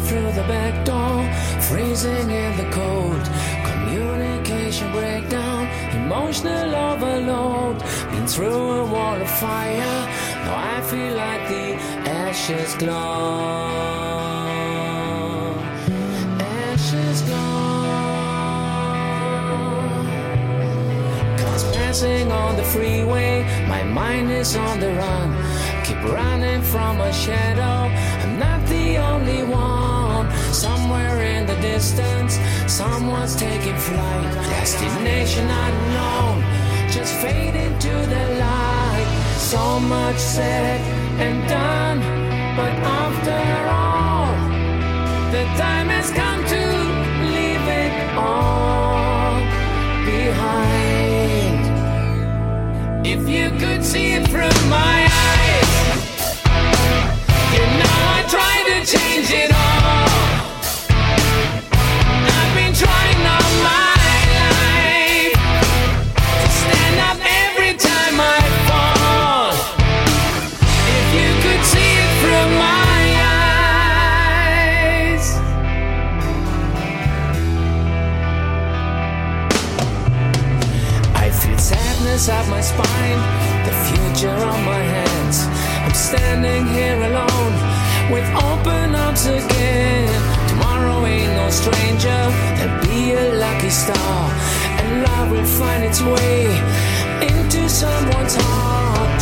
through the back door, freezing in the cold. Communication breakdown, emotional overload. Been through a wall of fire, now I feel like the ashes glow. Ashes glow. Cars passing on the freeway, my mind is on the run. Keep running from a shadow, I'm not the only one. Somewhere in the distance, someone's taking flight. Destination unknown, just fade into the light. So much said and done, but after all, the time has come to leave it all behind. If you could see it through my eyes, you know I try to change it all. I've been trying all my life to stand up every time I fall. If you could see it through my eyes. I feel sadness up my spine, the future on my hands. I'm standing here alone with open arms again. Tomorrow ain't no stranger, there'll be a lucky star, and love will find its way into someone's heart.